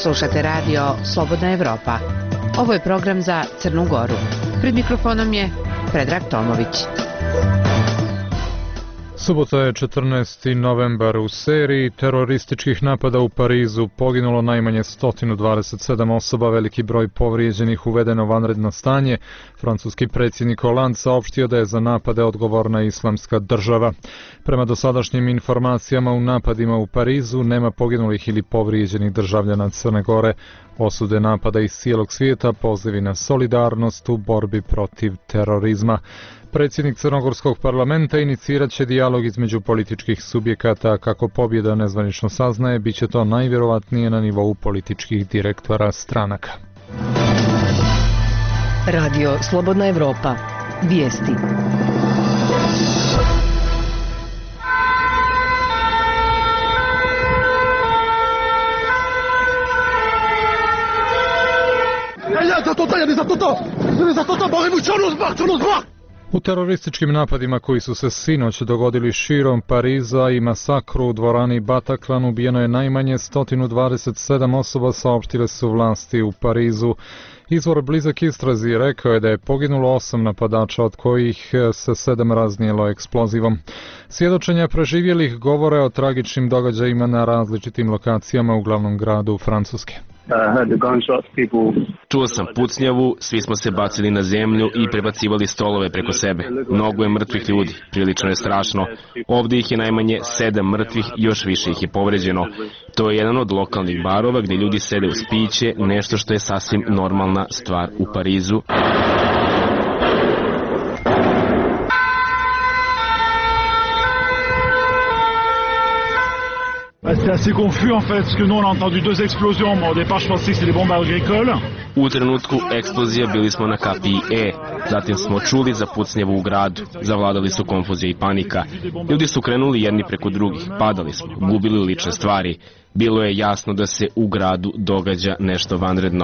Slušate radio Slobodna Evropa. Ovo je program za Crnu Goru. Pred mikrofonom je Predrag Tomović. Subota je 14. novembar. U seriji terorističkih napada u Parizu poginulo najmanje 127 osoba, veliki broj povrijeđenih, uvedeno vanredno stanje. Francuski predsjednik Hollande saopštio da je za napade odgovorna Islamska država. Prema dosadašnjim informacijama, u napadima u Parizu nema poginulih ili povrijeđenih državljana Crne Gore. Osude napada iz cijelog svijeta, pozivi na solidarnost u borbi protiv terorizma. Predsjednik Crnogorskog parlamenta inicirat će dijalog između političkih subjekata. Kako pobjeda nezvanično saznaje, bit će to najvjerovatnije na nivou političkih direktora stranaka. Radio Slobodna Evropa. Vijesti. U terorističkim napadima koji su se sinoć dogodili širom Pariza i masakru u dvorani Bataclan ubijeno je najmanje 127 osoba, saopštile su vlasti u Parizu. Izvor blizak istrazi rekao je da je poginulo 8 napadača, od kojih se 7 raznijelo eksplozivom. Svjedočenja preživjelih govore o tragičnim događajima na različitim lokacijama u glavnom gradu Francuske. Čuo sam pucnjavu, svi smo se bacili na zemlju i prebacivali stolove preko sebe. Mnogo je mrtvih ljudi, prilično je strašno. Ovdje ih je najmanje 7 mrtvih, još više ih je povređeno. To je jedan od lokalnih barova gdje ljudi sede uz piće, nešto što je sasvim normalna stvar u Parizu. C'est assez confus en fait, parce que nous on a entendu 2 explosions. Bon, au départ je pensais que c'était des bombes agricoles. U trenutku eksplozija bili smo na kapiji E, zatim smo čuli za pucnjevu u gradu, zavladali su konfuzija i panika. Ljudi su krenuli jedni preko drugih, padali smo, gubili lične stvari. Bilo je jasno da se u gradu događa nešto vanredno.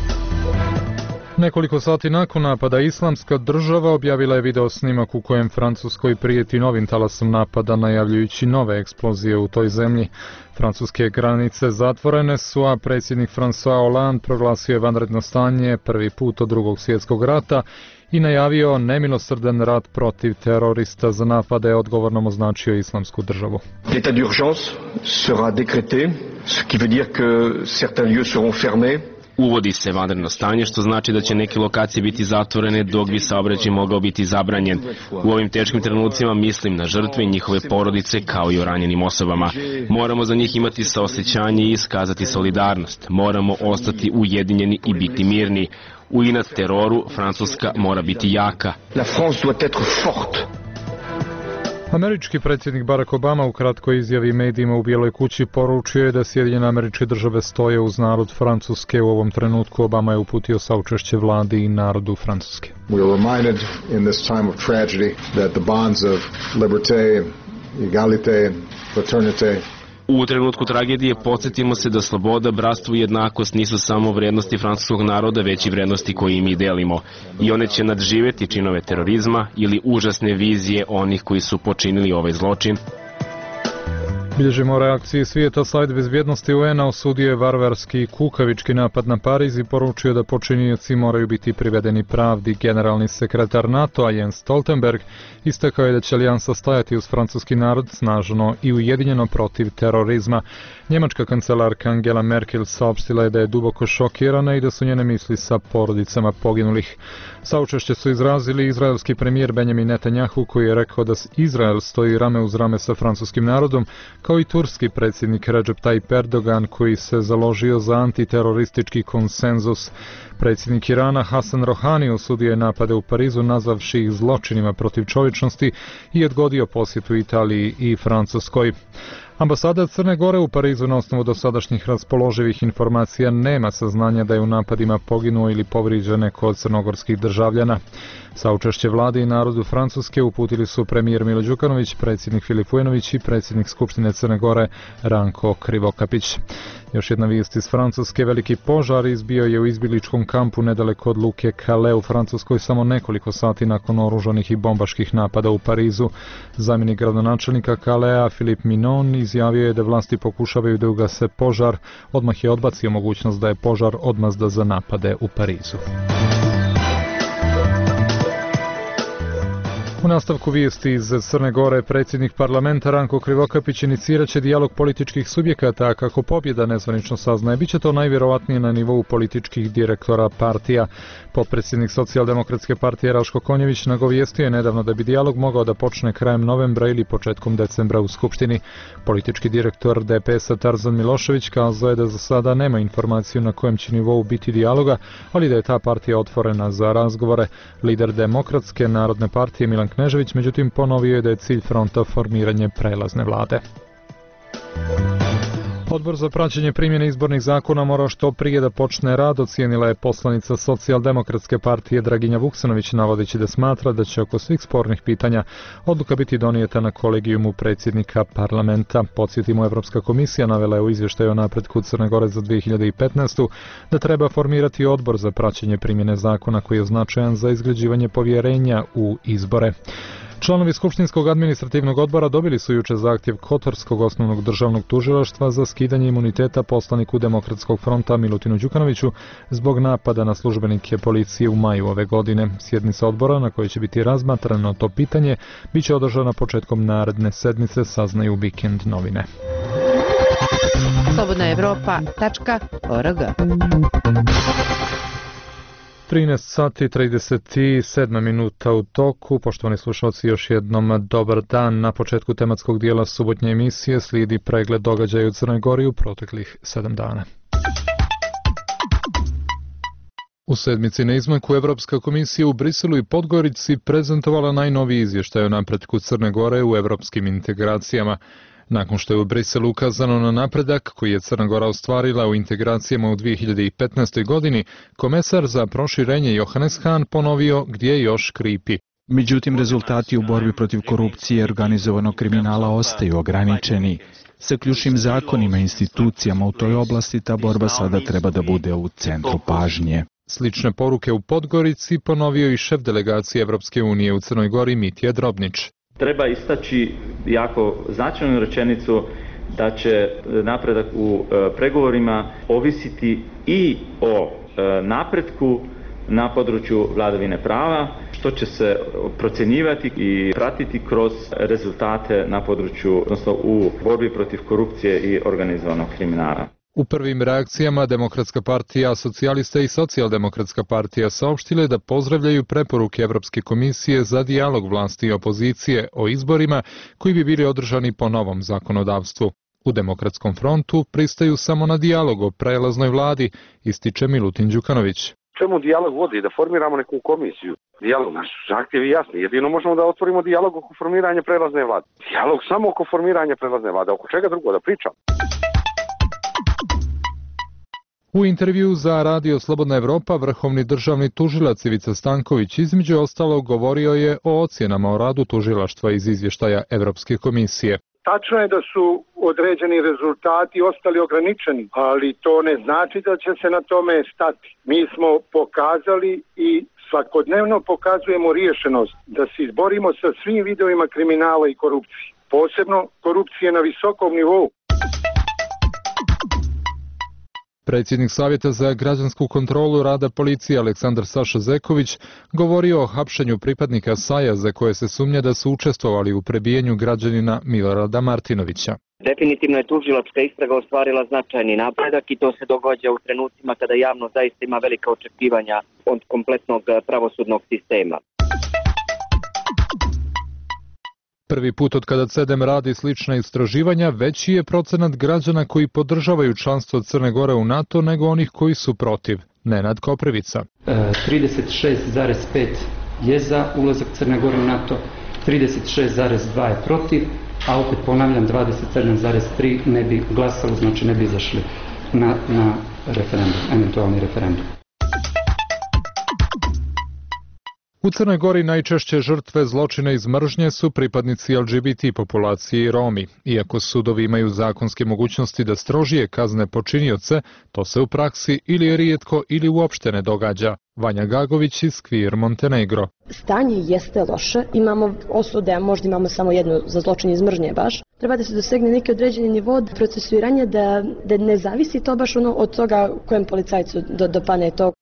Nekoliko sati nakon napada Islamska država objavila je video snimak u kojem Francuskoj prijeti novim talasom napada, najavljujući nove eksplozije u toj zemlji. Francuske granice zatvorene su, a predsjednik François Hollande proglasio je vanredno stanje prvi put od Drugog svjetskog rata i najavio nemilosrdan rat protiv terorista. Za napade odgovornom označio Islamsku državu. L'état d'urgence sera décrété, ce qui veut dire que certains lieux seront fermés. Uvodi se vanredno stanje, što znači da će neke lokacije biti zatvorene dok bi saobraćaj mogao biti zabranjen. U ovim teškim trenucima mislim na žrtve i njihove porodice kao i o ranjenim osobama. Moramo za njih imati saosjećanje i iskazati solidarnost. Moramo ostati ujedinjeni i biti mirni. U inat teroru Francuska mora biti jaka. La France doit être forte. Američki predsjednik Barack Obama u kratkoj izjavi medijima u Bijeloj kući poručio je da Sjedinjene Američke Države stoje uz narod Francuske. U ovom trenutku Obama je uputio saučešće vladi i narodu Francuske. We are reminded in this time of tragedy that the bonds of liberté, égalité, fraternité. U trenutku tragedije podsjetimo se da sloboda, bratstvo i jednakost nisu samo vrijednosti francuskog naroda, već i vrijednosti koje mi delimo. I one će nadživjeti činove terorizma ili užasne vizije onih koji su počinili ovaj zločin. Bilježimo reakcije svijeta. Savjet bezbjednosti UN-a osudio je varvarski i kukavički napad na Pariz i poručio da počinioci moraju biti privedeni pravdi. Generalni sekretar NATO-a Jens Stoltenberg istakao je da će alijansa stajati uz francuski narod snažno i ujedinjeno protiv terorizma. Njemačka kancelarka Angela Merkel saopštila je da je duboko šokirana i da su njene misli sa porodicama poginulih. Saučešće su izrazili izraelski premijer Benjamin Netanjahu, koji je rekao da Izrael stoji rame uz rame sa francuskim narodom, kao i turski predsjednik Recep Tayyip Erdogan, koji se založio za antiteroristički konsenzus. Predsjednik Irana Hasan Rohani osudio je napade u Parizu, nazvavši ih zločinima protiv čovječnosti, i odgodio posjetu Italiji i Francuskoj. Ambasada Crne Gore u Parizu na osnovu dosadašnjih raspoloživih informacija nema saznanja da je u napadima poginuo ili povrijeđen neko od crnogorskih državljana. Saučešće vlade i narodu Francuske uputili su premijer Milo Đukanović, predsjednik Filip Vujanović i predsjednik Skupštine Crne Gore Ranko Krivokapić. Još jedna vijest iz Francuske, veliki požar izbio je u izbjegličkom kampu nedaleko od luke Calais u Francuskoj samo nekoliko sati nakon oružanih i bombaških napada u Parizu. Zamjenik gradonačelnika Calais, Philippe Minon, izjavio je da vlasti pokušavaju da ugase požar. Odmah je odbacio mogućnost da je požar odmazda za napade u Parizu. U nastavku vijesti iz Crne Gore, predsjednik parlamenta Ranko Krivokapić inicirat će dijalog političkih subjekata, a kako pobjeda nezvanično saznaje, bit će to najvjerovatnije na nivou političkih direktora partija. Potpredsjednik Socijaldemokratske partije Raško Konjević nagovijestio je nedavno da bi dijalog mogao da počne krajem novembra ili početkom decembra u Skupštini. Politički direktor DPS-a Tarzan Milošević kazao je da za sada nema informaciju na kojem će nivou biti dijaloga, ali da je ta partija otvorena za razgovore. Lider Demokratske narodne partije Milan Knežević, međutim, ponovio je da je cilj fronta formiranje prelazne vlade. Odbor za praćenje primjene izbornih zakona mora što prije da počne rad, ocijenila je poslanica Socijaldemokratske partije Draginja Vuksanović, navodeći da smatra da će oko svih spornih pitanja odluka biti donijeta na kolegijumu predsjednika parlamenta. Podsjetimo, Evropska komisija navela je u izvještaju o napretku Crne Gore za 2015. da treba formirati odbor za praćenje primjene zakona koji je značajan za izgrađivanje povjerenja u izbore. Članovi Skupštinskog administrativnog odbora dobili su juče zahtjev Kotorskog osnovnog državnog tužilaštva za skidanje imuniteta poslaniku Demokratskog fronta Milutinu Đukanoviću zbog napada na službenike policije u maju ove godine. Sjednica odbora na kojoj će biti razmatrano to pitanje bit će održana početkom naredne sedmice, saznaju Vikend novine. slobodnaevropa.org 13 sati 37 minuta u toku. Poštovani slušalci, još jednom dobar dan. Na početku tematskog dijela subotnje emisije slijedi pregled događaja u Crnoj Gori u proteklih 7 dana. U sedmici na izmaku Evropska komisija u Briselu i Podgorici prezentovala najnoviji izvještaj o napretku Crne Gore u evropskim integracijama. Nakon što je u Briselu ukazano na napredak koji je Crna Gora ostvarila u integracijama u 2015. godini, komesar za proširenje Johannes Hahn ponovio gdje još kripi. Međutim, rezultati u borbi protiv korupcije i organizovanog kriminala ostaju ograničeni. Sa ključnim zakonima i institucijama u toj oblasti ta borba sada treba da bude u centru pažnje. Slične poruke u Podgorici ponovio i šef delegacije Evropske unije u Crnoj Gori Mitja Drobnić. Treba istaći jako značajnu rečenicu da će napredak u pregovorima ovisiti i o napretku na području vladavine prava, što će se procjenjivati i pratiti kroz rezultate na području, odnosno u borbi protiv korupcije i organizovanog kriminala. U prvim reakcijama Demokratska partija, Socijalista i Socijaldemokratska partija saopštile da pozdravljaju preporuke Evropske komisije za dijalog vlasti i opozicije o izborima koji bi bili održani po novom zakonodavstvu. U Demokratskom frontu pristaju samo na dijalog o prelaznoj vladi, ističe Milutin Đukanović. Čemu dijalog vodi? Da formiramo neku komisiju. Dijalog, naš zahtjev je jasni. Jedino možemo da otvorimo dijalog oko formiranja prelazne vlade. Dijalog samo oko formiranja prelazne vlade. Oko čega drugo da pričam? U intervju za Radio Slobodna Evropa vrhovni državni tužilac Ivica Stanković između ostalog govorio je o ocjenama o radu tužilaštva iz izvještaja Evropske komisije. Tačno je da su određeni rezultati ostali ograničeni, ali to ne znači da će se na tome stati. Mi smo pokazali i svakodnevno pokazujemo rješenost da se izborimo sa svim vidovima kriminala i korupcije, posebno korupcije na visokom nivou. Predsjednik Savjeta za građansku kontrolu rada policije Aleksandar Saša Zeković govorio o hapšenju pripadnika SAJ-a za koje se sumnja da su učestvovali u prebijenju građanina Milorada Martinovića. Definitivno je tužilačka istraga ostvarila značajni napredak i to se događa u trenucima kada javnost zaista ima velika očekivanja od kompletnog pravosudnog sistema. Prvi put od kada CEDEM radi slična istraživanja, veći je procenat građana koji podržavaju članstvo Crne Gore u NATO nego onih koji su protiv. Nenad Koprivica. 36,5 je za ulazak Crne Gore u NATO, 36,2 je protiv, a opet ponavljam 27,3 ne bi glasalo, znači ne bi izašli na referendum, eventualni referendum. U Crnoj Gori najčešće žrtve zločina iz mržnje su pripadnici LGBT populacije i Romi. Iako sudovi imaju zakonske mogućnosti da strožije kazne počinioce, to se u praksi ili rijetko ili uopšte ne događa. Vanja Gagović iz Queer Montenegro. Stanje jeste loše, imamo osude, a možda imamo samo jednu za zločin iz mržnje baš. Treba da se dosegne neki određeni nivo procesuiranja da ne zavisi to baš od toga kojem policajcu dopane to.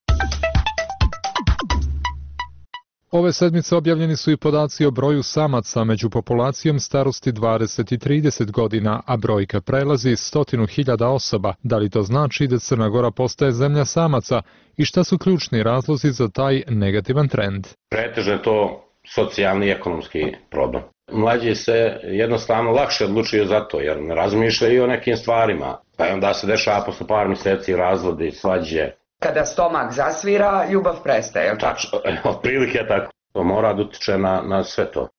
Ove sedmice objavljeni su i podaci o broju samaca među populacijom starosti 20 i 30 godina, a brojka prelazi 100.000 osoba. Da li to znači da Crna Gora postaje zemlja samaca i šta su ključni razlozi za taj negativan trend? Pretežno je to socijalni i ekonomski problem. Mlađi se jednostavno lakše odlučuju za to jer ne razmišljaju o nekim stvarima, pa onda se dešava posle par mjeseci razvodi, svađe. Kada stomak zasvira, ljubav prestaje. Tačno, otprilike je tako. To mora da utiče na sve to.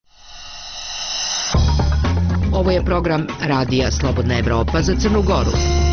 Ovo je program Radija Slobodna Evropa za Crnu Goru.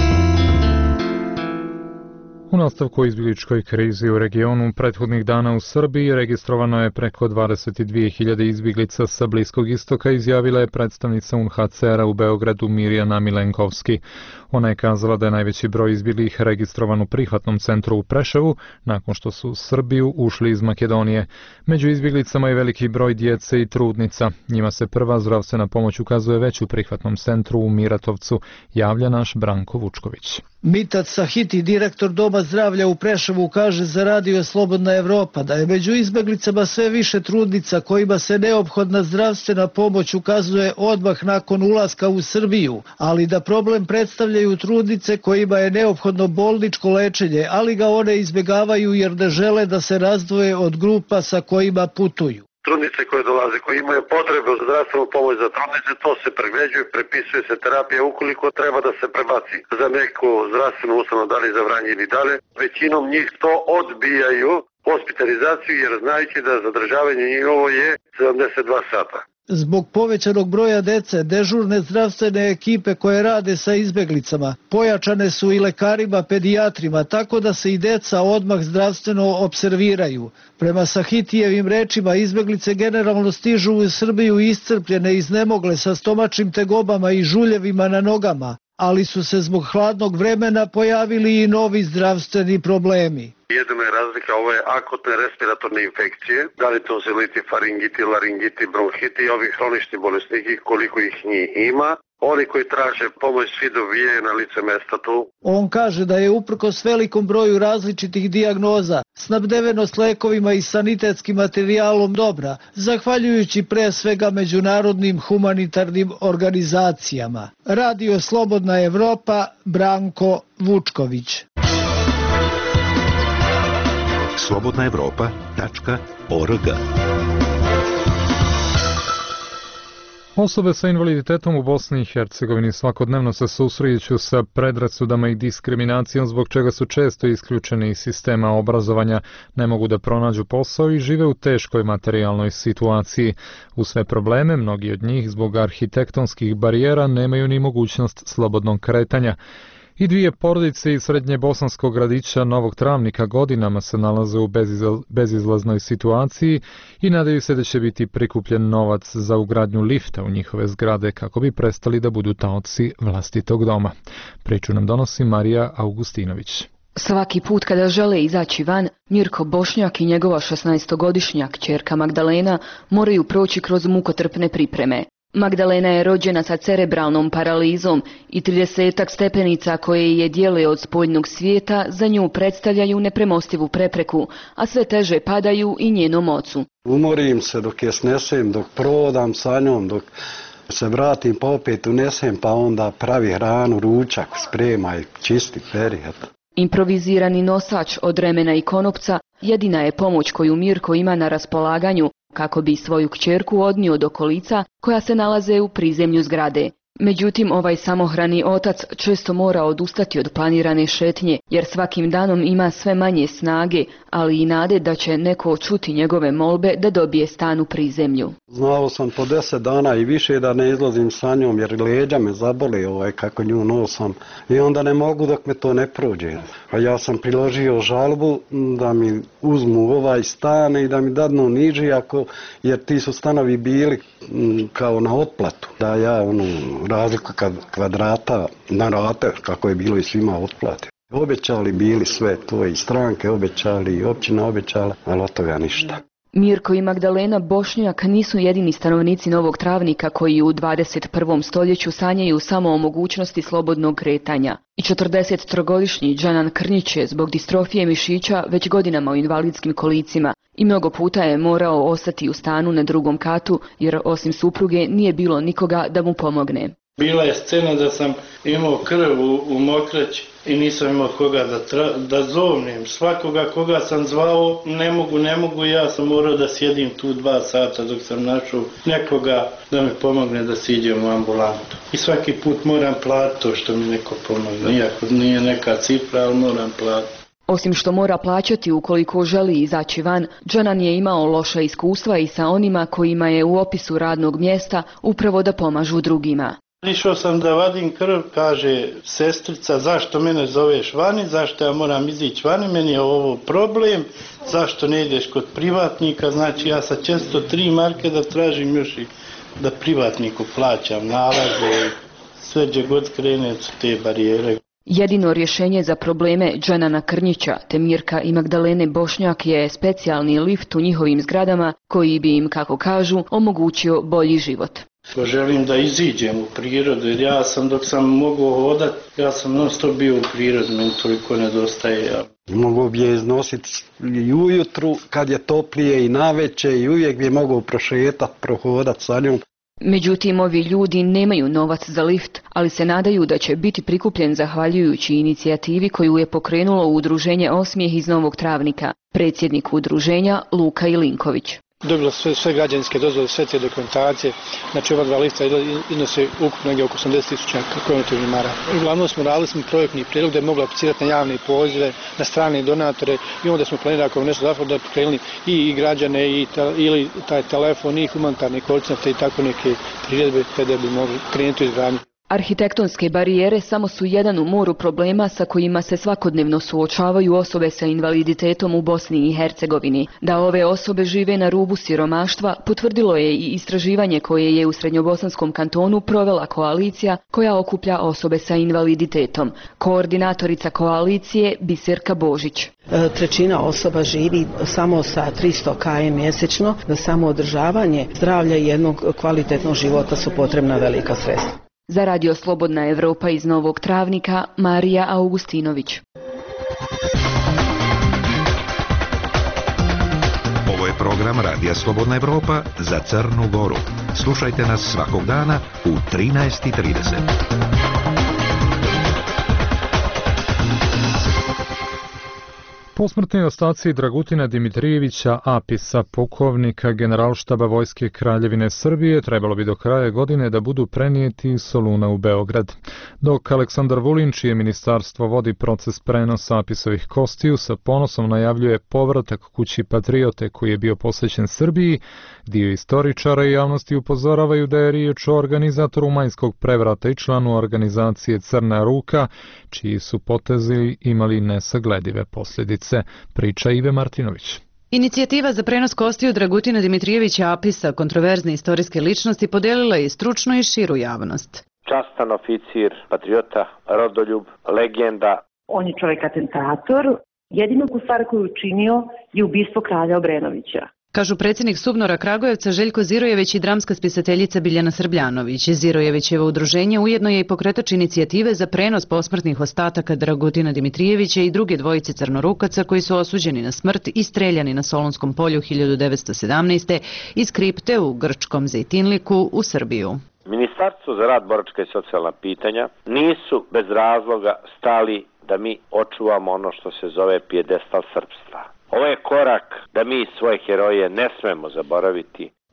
U nastavku izbjegličkoj krizi u regionu prethodnih dana u Srbiji registrovano je preko 22.000 izbjeglica sa Bliskog istoka, izjavila je predstavnica UNHCR-a u Beogradu Mirjana Milenkovski. Ona je kazala da je najveći broj izbjeglih registrovan u prihvatnom centru u Preševu, nakon što su u Srbiju ušli iz Makedonije. Među izbjeglicama je veliki broj djece i trudnica. Njima se prva zdravstvena pomoć ukazuje već u prihvatnom centru u Miratovcu, javlja naš Branko Vučković. Mitat Sahiti, direktor Doma zdravlja u Preševu, kaže za Radio Slobodna Evropa da je među izbjeglicama sve više trudnica kojima se neophodna zdravstvena pomoć ukazuje odmah nakon ulaska u Srbiju, ali da problem predstavljaju trudnice kojima je neophodno bolničko lečenje, ali ga one izbjegavaju jer ne žele da se razdvoje od grupa sa kojima putuju. Trudnice koje dolaze, koje imaju potrebe za zdravstvenu pomoć za trudnice, to se pregleđuje, prepisuje se terapija ukoliko treba da se prebaci za neku zdravstvenu ustanovu, da li za Vranje ili dalje. Većinom njih to odbijaju hospitalizaciju jer znajući da zadržavanje njihovo je 72 sata. Zbog povećanog broja dece, dežurne zdravstvene ekipe koje rade sa izbjeglicama pojačane su i lekarima, pedijatrima, tako da se i deca odmah zdravstveno observiraju. Prema Sahitijevim rečima, izbjeglice generalno stižu u Srbiju iscrpljene i iznemogle sa stomačnim tegobama i žuljevima na nogama, ali su se zbog hladnog vremena pojavili i novi zdravstveni problemi. Jedina je razlika, ovo je akutne respiratorne infekcije, da li tonsiliti, faringiti, laringiti, bronhiti i ovi hronični bolesniki, koliko ih njih ima. Oni koji traže pomoć svi dobijaju na lice mesta tu. On kaže da je uprkos velikom broju različitih dijagnoza snabdevenost lekovima i sanitetskim materijalom dobra, zahvaljujući pre svega međunarodnim humanitarnim organizacijama. Radio Slobodna Evropa, Branko Vučković. slobodnaevropa.org. Osobe sa invaliditetom u Bosni i Hercegovini svakodnevno se susreću sa predrasudama i diskriminacijom, zbog čega su često isključeni iz sistema obrazovanja, ne mogu da pronađu posao i žive u teškoj materijalnoj situaciji. Uz sve probleme, mnogi od njih zbog arhitektonskih barijera nemaju ni mogućnost slobodnog kretanja. I dvije porodice iz srednje bosanskog gradića Novog Travnika godinama se nalaze u bezizlaznoj situaciji i nadaju se da će biti prikupljen novac za ugradnju lifta u njihove zgrade kako bi prestali da budu taoci vlastitog doma. Priču nam donosi Marija Augustinović. Svaki put kada žele izaći van, Mirko Bošnjak i njegova 16-godišnja kćerka Magdalena moraju proći kroz mukotrpne pripreme. Magdalena je rođena sa cerebralnom paralizom i 30 stepenica koje je dijele od spoljnog svijeta za nju predstavljaju nepremostivu prepreku, a sve teže padaju i njenom ocu. Umorim se dok je snesem, dok prodam sa njom, dok se vratim pa opet unesem, pa onda pravi hranu, ručak, sprema i čisti peri. Improvizirani nosač od remena i konopca jedina je pomoć koju Mirko ima na raspolaganju kako bi svoju kćerku odnio do kolica koja se nalaze u prizemlju zgrade. Međutim, ovaj samohrani otac često mora odustati od planirane šetnje, jer svakim danom ima sve manje snage, ali i nade da će neko čuti njegove molbe da dobije stan u prizemlju. Znao sam po 10 dana i više da ne izlazim sa njom, jer leđa me zabole kako nju nosam i onda ne mogu dok me to ne prođe. A ja sam priložio žalbu da mi uzmu ovaj stan i da mi dadnu niži, jer ti su stanovi bili kao na otplatu. Da ja razliku kvadrata na rate, kako je bilo i svima otplati. Obećali bili sve to, i stranke obećali, i općina obećala, ali od toga ništa. Mirko i Magdalena Bošnjak nisu jedini stanovnici Novog Travnika koji u 21. stoljeću sanjaju samo o mogućnosti slobodnog kretanja. I 43-godišnji Džanan Krnjić je zbog distrofije mišića već godinama u invalidskim kolicima i mnogo puta je morao ostati u stanu na drugom katu jer osim supruge nije bilo nikoga da mu pomogne. Bila je scena da sam imao krv u mokraći i nisam imao koga da zovnem. Svakoga koga sam zvao, ne mogu, ja sam morao da sjedim tu 2 sata dok sam našao nekoga da mi pomogne da siđem u ambulantu. I svaki put moram platiti to što mi neko pomogne, iako nije neka cifra, ali moram platiti. Osim što mora plaćati ukoliko želi izaći van, Džanan je imao loša iskustva i sa onima kojima je u opisu radnog mjesta upravo da pomažu drugima. Išao sam da vadim krv, kaže sestrica, zašto mene zoveš vani, zašto ja moram izići vani, meni je ovo problem, zašto ne ideš kod privatnika, znači ja sad često 3 marke da tražim još i da privatniku plaćam nalaze, sve gdje god krene su te barijere. Jedino rješenje za probleme Džanana Krnjića te Mirka i Magdalene Bošnjak je specijalni lift u njihovim zgradama koji bi im, kako kažu, omogućio bolji život. Želim da iziđem u prirodu jer ja sam dok sam mogao hodati, ja sam non stop bio u prirodu, meni toliko nedostaje. Mogao bi je iznositi i ujutru kad je toplije i naveče i uvijek bi je mogao prošetati, prohodati sa njom. Međutim, ovi ljudi nemaju novac za lift, ali se nadaju da će biti prikupljen zahvaljujući inicijativi koju je pokrenulo udruženje Osmijeh iz Novog Travnika, predsjednik udruženja Luka Ilinković. Dobilo sve građanske dozvole, sve te dokumentacije, znači ova 2 lifta iznose ukupno negdje oko 80.000 km. Uglavnom smo radili projektni prijedlog da je mogla aplicirati na javne pozive, na strane donatore i onda smo planirali ako nešto zapravo da pokrenuli i građane ili taj telefon i humanitarne koordinate i tako neke priredbe da bi mogli krenuti u izgradnju. Arhitektonske barijere samo su jedan u moru problema sa kojima se svakodnevno suočavaju osobe sa invaliditetom u Bosni i Hercegovini. Da ove osobe žive na rubu siromaštva potvrdilo je i istraživanje koje je u Srednjobosanskom kantonu provela koalicija koja okuplja osobe sa invaliditetom. Koordinatorica koalicije Biserka Božić. Trećina osoba živi samo sa 300 km mjesečno. Za samo održavanje zdravlja i jednog kvalitetnog života su potrebna velika sredstva. Za Radio Slobodna Evropa iz Novog Travnika, Marija Augustinović. Ovo je program Radija Slobodna Evropa za Crnu Goru. Slušajte nas svakog dana u 13:30. Posmrtni ostaci Dragutina Dimitrijevića Apisa, pukovnika Generalštaba Vojske Kraljevine Srbije, trebalo bi do kraja godine da budu prenijeti iz Soluna u Beograd. Dok Aleksandar Vulin, čije ministarstvo vodi proces prenosa Apisovih kostiju, sa ponosom najavljuje povratak kući Patriote koji je bio posvećen Srbiji, dio istoričara i javnosti upozoravaju da je riječ o organizatoru majskog prevrata i članu organizacije Crna ruka, čiji su potezi imali nesagledive posljedice. Priča Ive Martinović. Inicijativa za prenos kostiju Dragutina Dimitrijevića Apisa, kontroverzne istorijske ličnosti, podelila je i stručnu i širu javnost. Častan oficir, patriota, rodoljub, legenda. On je čovjek atentator. Jedinu stvar koju je učinio je ubistvo kralja Obrenovića. Kažu predsjednik SUBNOR-a Kragujevca Željko Zirojević i dramska spisateljica Biljana Srbljanović. Zirojevićevo udruženje ujedno je i pokretač inicijative za prenos posmrtnih ostataka Dragutina Dimitrijevića i druge dvojice crnorukaca koji su osuđeni na smrt i streljani na Solunskom polju 1917. iz kripte u grčkom Zejtinliku u Srbiju. Ministarstvo za rad, boračka i socijalna pitanja nisu bez razloga stali da mi očuvamo ono što se zove pijedestal srpstva. Ovo je korak da mi svoje heroje ne smemo zaboraviti.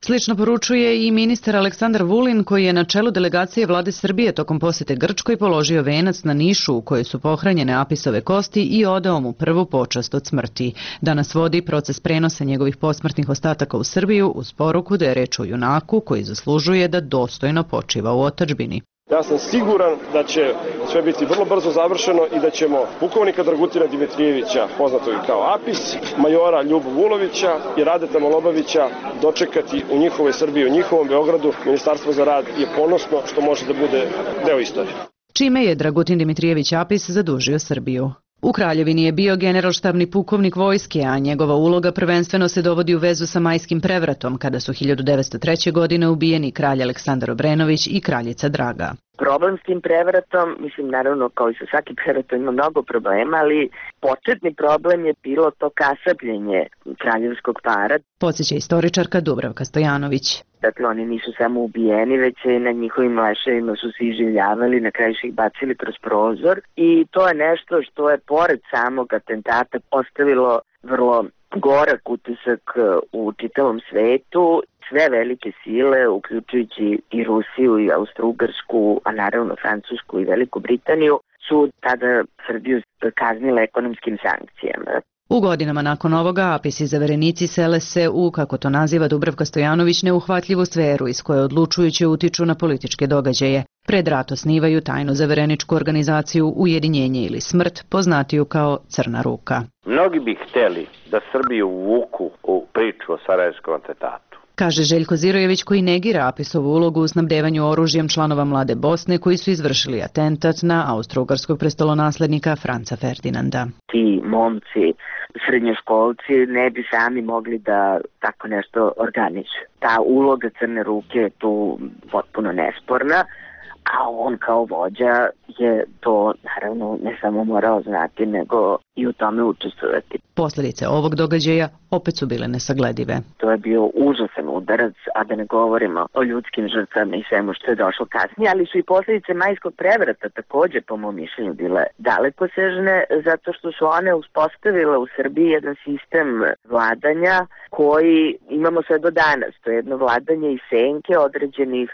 Slično poručuje i ministar Aleksandar Vulin, koji je na čelu delegacije vlade Srbije tokom posete Grčkoj položio venac na nišu u kojoj su pohranjene Apisove kosti i odao mu prvu počast od smrti. Danas vodi proces prenosa njegovih posmrtnih ostataka u Srbiju uz poruku da je reč o junaku koji zaslužuje da dostojno počiva u otadžbini. Ja sam siguran da će sve biti vrlo brzo završeno i da ćemo pukovnika Dragutina Dimitrijevića, poznatog i kao Apis, majora Ljubu Vulovića i Radeta Malobavića dočekati u njihovoj Srbiji, u njihovom Beogradu. Ministarstvo za rad je ponosno što može da bude deo istorije. Čime je Dragutin Dimitrijević Apis zadužio Srbiju. U Kraljevini je bio generalštabni pukovnik vojske, a njegova uloga prvenstveno se dovodi u vezu sa majskim prevratom, kada su 1903. godine ubijeni kralj Aleksandar Obrenović i kraljica Draga. Problem s tim prevratom, mislim naravno kao i sa svakim prevratom ima mnogo problema, ali početni problem je bilo to kasapljenje kraljevskog para. Podsjeća istoričarka Dubravka Stojanović. Dakle, oni nisu samo ubijeni, već na njihovim leševima su se iživljavali, na kraju su ih bacili kroz prozor i to je nešto što je pored samog atentata ostavilo vrlo gorak utisak u čitavom svetu. Sve velike sile, uključujući i Rusiju i Austro-Ugarsku, a naravno Francusku i Veliku Britaniju, su tada Srbiju kaznile ekonomskim sankcijama. U godinama nakon ovoga Apis i zaverenici sele se u, kako to naziva Dubravka Stojanović, neuhvatljivu sferu iz koje odlučujuće utiču na političke događaje. Pred rat osnivaju tajnu zavereničku organizaciju Ujedinjenje ili smrt, poznatiju kao Crna ruka. Mnogi bi hteli da Srbiju uvuku u priču o Sarajevskom atentatu. Kaže Željko Zirojević, koji negira Apisovu ulogu u snabdevanju oružjem članova Mlade Bosne koji su izvršili atentat na austro-ugarskog prestolonaslednika Franca Ferdinanda. Ti momci, srednjoškolci ne bi sami mogli da tako nešto organizuju. Ta uloga Crne ruke je tu potpuno nesporna, a on kao vođa je to naravno ne samo morao znati, nego i u tome učestvovati. Posljedice ovog događaja opet su bile nesagledive. To je bio užasan udarac, a da ne govorimo o ljudskim žrtvama i svemu što je došlo kasnije, ali su i posljedice majskog prevrata također po mom mišljenju bile dalekosežne, zato što su one uspostavile u Srbiji jedan sistem vladanja koji imamo sve do danas. To je jedno vladanje iz senke određenih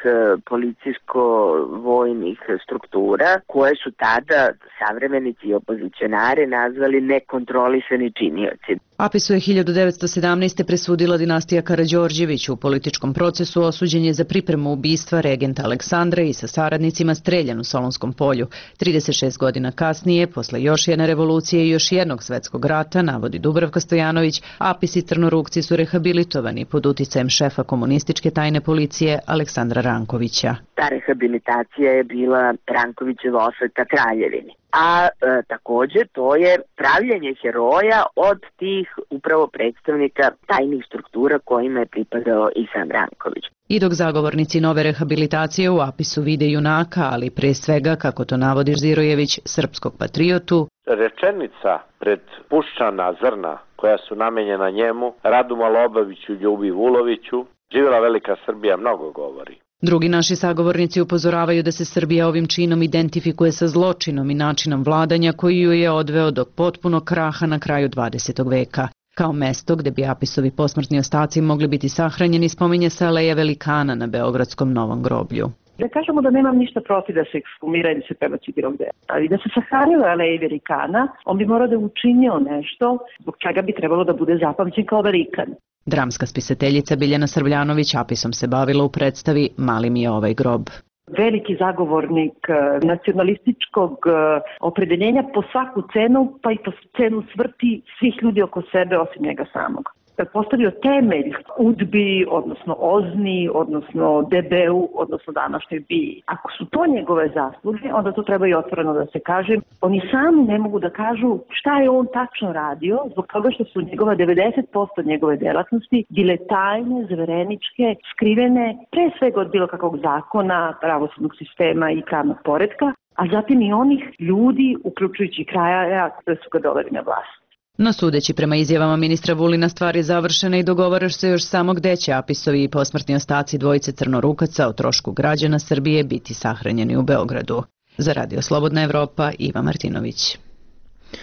policijsko-vojnih struktura koje su tada savremenici i opozicionari nazvali nekontrolisani činioci. Apisu je 1917. presudila dinastija Karađorđević. U političkom procesu osuđen je za pripremu ubistva regenta Aleksandra i sa saradnicima streljan u Solonskom polju. 36 godina kasnije, posle još jedne revolucije i još jednog svetskog rata, navodi Dubravka Stojanović, Apis i Crnorukci su rehabilitovani pod uticajem šefa komunističke tajne policije Aleksandra Rankovića. Ta rehabilitacija je bila Rankovićeva osveta Kraljevini. A također to je pravljenje heroja od tih upravo predstavnika tajnih struktura kojima je pripadao i sam Ranković. I dok zagovornici nove rehabilitacije u Apisu vide junaka, ali pre svega, kako to navodi Zirojević, srpskog patriotu, rečenica pred puščana zrna koja su namenjena njemu, Radu Malobaviću, Ljubi Vuloviću, živjela velika Srbija, mnogo govori. Drugi naši sagovornici upozoravaju da se Srbija ovim činom identifikuje sa zločinom i načinom vladanja koji ju je odveo do potpunog kraha na kraju 20. veka. Kao mesto gde bi Apisovi posmrtni ostaci mogli biti sahranjeni spominje se Aleja Velikana na Beogradskom Novom groblju. Da kažemo da nemam ništa protiv da se ekshumira ili se prebaci bilo gde. Ali da se sahranio Aleji Velikana, on bi morao da učinio nešto zbog čega bi trebalo da bude zapamćen kao velikan. Dramska spisateljica Biljana Srbljanović Apisom se bavila u predstavi Mali mi je ovaj grob. Veliki zagovornik nacionalističkog opredeljenja po svaku cenu, pa i po cenu smrti svih ljudi oko sebe osim njega samog. Postavio temelj UDBI, odnosno OZNI, odnosno DB-u, odnosno današnjoj BIA. Ako su to njegove zasluge, onda to treba i otvoreno da se kaže. Oni sami ne mogu da kažu šta je on tačno radio, zbog toga što su njegova 90% njegove delatnosti bile tajne, zavereničke, skrivene, pre svega od bilo kakvog zakona, pravosudnog sistema i pravnog poretka, a zatim i onih ljudi, uključujući kraja, koji su ga doveli na vlast. No sudeći prema izjavama ministra Vulina, stvar je završena i dogovaraš se još samo gde će Apisovi i posmrtni ostaci dvojice Crnorukaca o trošku građana Srbije biti sahranjeni u Beogradu. Za Radio Slobodna Evropa, Iva Martinović.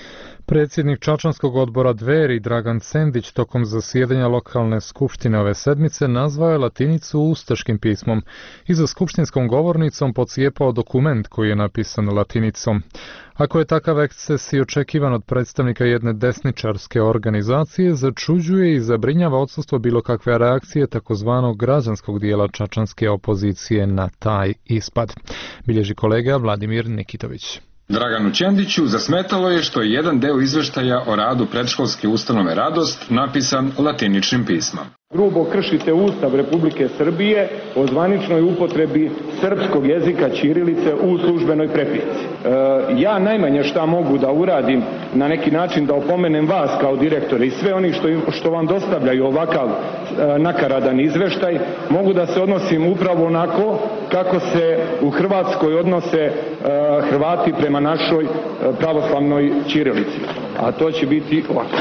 Predsjednik Čačanskog odbora Dveri Dragan Cendić tokom zasjedanja lokalne skupštine ove sedmice nazvao je latinicu ustaškim pismom i za skupštinskom govornicom pocijepao dokument koji je napisan latinicom. Ako je takav eksces i očekivan od predstavnika jedne desničarske organizacije, začuđuje i zabrinjava odsustvo bilo kakve reakcije takozvanog građanskog dijela čačanske opozicije na taj ispad. Bilježi kolega Vladimir Nikitović. Draganu Čendiću zasmetalo je što je jedan deo izveštaja o radu predškolske ustanove Radost napisan latiničnim pismom. Grubo kršite Ustav Republike Srbije o zvaničnoj upotrebi srpskog jezika ćirilice u službenoj prepisci. Ja najmanje šta mogu da uradim na neki način da opomenem vas kao direktore i sve oni što vam dostavljaju ovakav nakaradan izveštaj, mogu da se odnosim upravo onako kako se u Hrvatskoj odnose Hrvati prema našoj pravoslavnoj ćirilici. A to će biti ovako.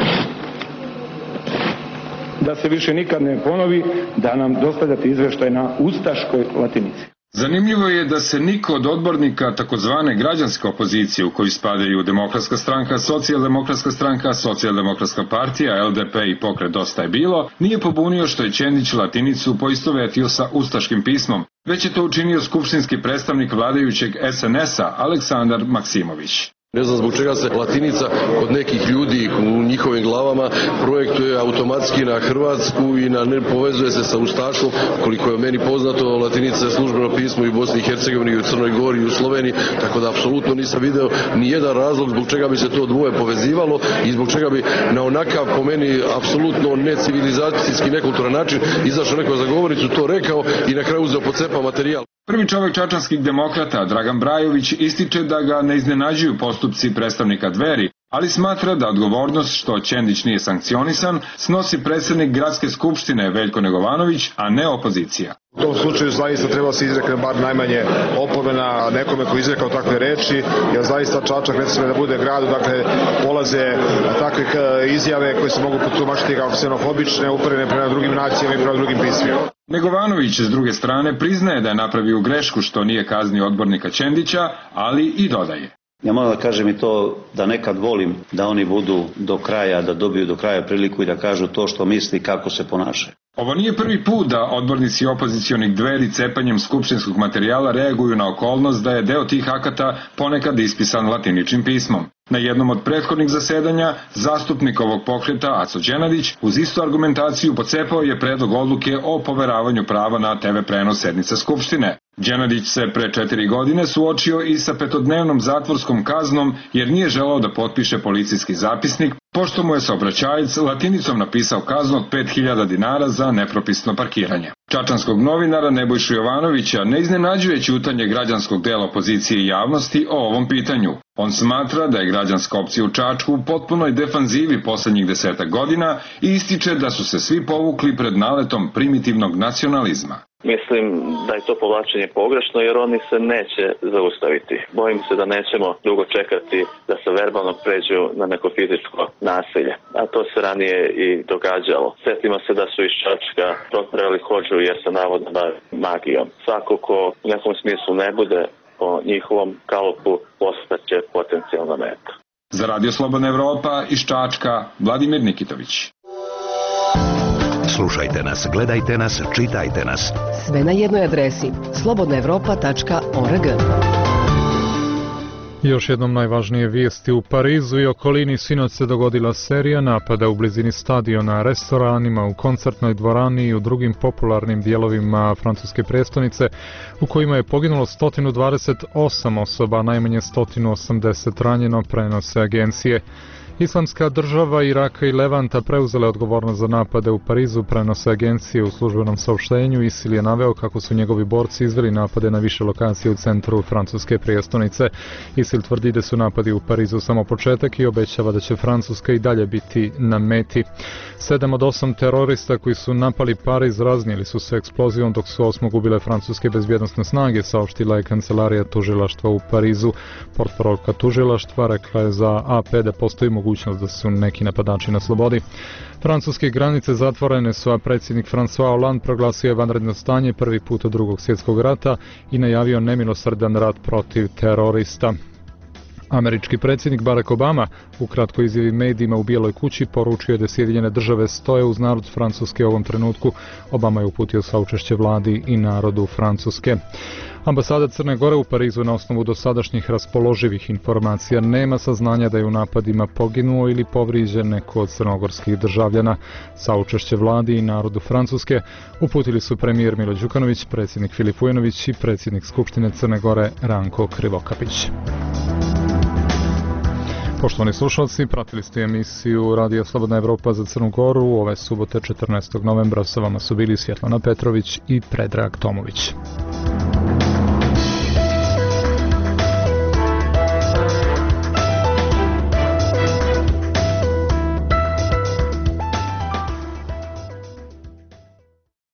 Da se više nikad ne ponovi, da nam dostavljate izveštaj na ustaškoj latinici. Zanimljivo je da se niko od odbornika takozvane građanske opozicije u koju spadaju Demokratska stranka, Socijaldemokratska stranka, Socijaldemokratska partija, LDP i Pokret Dosta je bilo, nije pobunio što je Čendić latinicu poistovetio sa ustaškim pismom, već je to učinio skupštinski predstavnik vladajućeg SNS-a Aleksandar Maksimović. Ne znam zbog čega se latinica kod nekih ljudi u njihovim glavama projektuje automatski na Hrvatsku i ne povezuje se sa ustaškom. Koliko je meni poznato, latinica je službeno pismo i u Bosni i Hercegovini, i u Crnoj Gori, i u Sloveniji, tako da apsolutno nisam video ni jedan razlog zbog čega bi se to dvoje povezivalo i zbog čega bi na onakav, po meni, apsolutno necivilizacijski, nekulturan način izašao neko za govornicu, to rekao i na kraju uzeo pod cepa materijal. Prvi čovjek čačanskih demokrata, Dragan Brajović, ističe da ga ne iznenađuju postupci predstavnika Dveri, ali smatra da odgovornost što Čendić nije sankcionisan snosi predsjednik gradske skupštine Veljko Negovanović, a ne opozicija. U tom slučaju zaista treba se izrekne bar najmanje opomena nekome koji izrekao takve reči, jer zaista Čačak ne smije da bude gradu, dakle polaze takve izjave koje se mogu potumačiti kao ksenofobične, uperene prema drugim nacijama i prema drugim pismima. Negovanović s druge strane priznaje da je napravio grešku što nije kaznio odbornika Čendića, ali i dodaje. Ja moram da kažem i to da nekad volim da oni budu do kraja, da dobiju do kraja priliku i da kažu to što misli kako se ponašaju. Ovo nije prvi put da odbornici opozicionih Dveri cepanjem skupštinskog materijala reaguju na okolnost da je deo tih akata ponekad ispisan latiničnim pismom. Na jednom od prethodnih zasedanja zastupnik ovog pokreta Aco Đenadić uz istu argumentaciju pocepao je predlog odluke o poveravanju prava na TV prenos sednice Skupštine. Đenadić se pre 4 godine suočio i sa 5-dnevnom zatvorskom kaznom jer nije želeo da potpiše policijski zapisnik, pošto mu je saobraćajac latinicom napisao kaznu od 5.000 dinara za nepropisno parkiranje. Čačanskog novinara Nebojšu Jovanovića ne iznenađuje ćutanje građanskog dela opozicije i javnosti o ovom pitanju. On smatra da je građanska opcija u Čačku u potpunoj defanzivi poslednjih 10 godina i ističe da su se svi povukli pred naletom primitivnog nacionalizma. Mislim da je to povlačenje pogrešno jer oni se neće zaustaviti. Bojim se da nećemo dugo čekati da se verbalno pređu na neko fizičko nasilje. A to se ranije i događalo. Sjetimo se da su iz Čačka proterali Hodžu jer se navodno bavi magijom. Svako ko u nekom smislu ne bude po njihovom kalupu postaće potencijalna meta. Za Radio Slobodna Evropa iz Čačka, Vladimir Nikitović. Slušajte nas, gledajte nas, čitajte nas. Sve na jednoj adresi slobodnaevropa.org. Još jednom najvažnije vijesti u Parizu i okolini. Sinoć se dogodila serija napada u blizini stadiona, restoranima, u koncertnoj dvorani i u drugim popularnim dijelovima francuske prijestolnice u kojima je poginulo 128 osoba, najmanje 180 ranjeno, prenose agencije. Islamska država Iraka i Levanta preuzele odgovornost za napade u Parizu, prenose agencije u službenom saopštenju. ISIL je naveo kako su njegovi borci izveli napade na više lokacije u centru francuske prijestolnice. ISIL tvrdi da su napadi u Parizu samo početak i obećava da će Francuska i dalje biti na meti. 7 od 8 terorista koji su napali Pariz raznijeli su se eksplozijom, dok su 8 ubile francuske bezbjednosne snage, saopštila je kancelarija tužilaštva u Parizu. Portparolka tužilaštva rekla je za AP da postoji mogućnost da su neki napadači na slobodi. Francuske granice zatvorene su, a predsjednik François Hollande proglasio je vanredno stanje prvi put od Drugog svjetskog rata i najavio nemilosrdan rat protiv terorista. Američki predsjednik Barack Obama u kratkoj izjavi medijima u Bijeloj kući poručio je da Sjedinjene države stoje uz narod Francuske u ovom trenutku. Obama je uputio saučešće vladi i narodu Francuske. Ambasada Crne Gore u Parizu na osnovu dosadašnjih raspoloživih informacija nema saznanja da je u napadima poginuo ili povrijeđen neko od crnogorskih državljana. Saučešće vladi i narodu Francuske uputili su premijer Milo Đukanović, predsjednik Filip Vujanović i predsjednik Skupštine Crne Gore Ranko Krivokapić. Poštovani slušalci, pratili ste emisiju Radija Slobodna Evropa za Crnu Goru. Ove subote 14. novembra sa vama su bili Svjetlana Petrović i Predrag Tomović.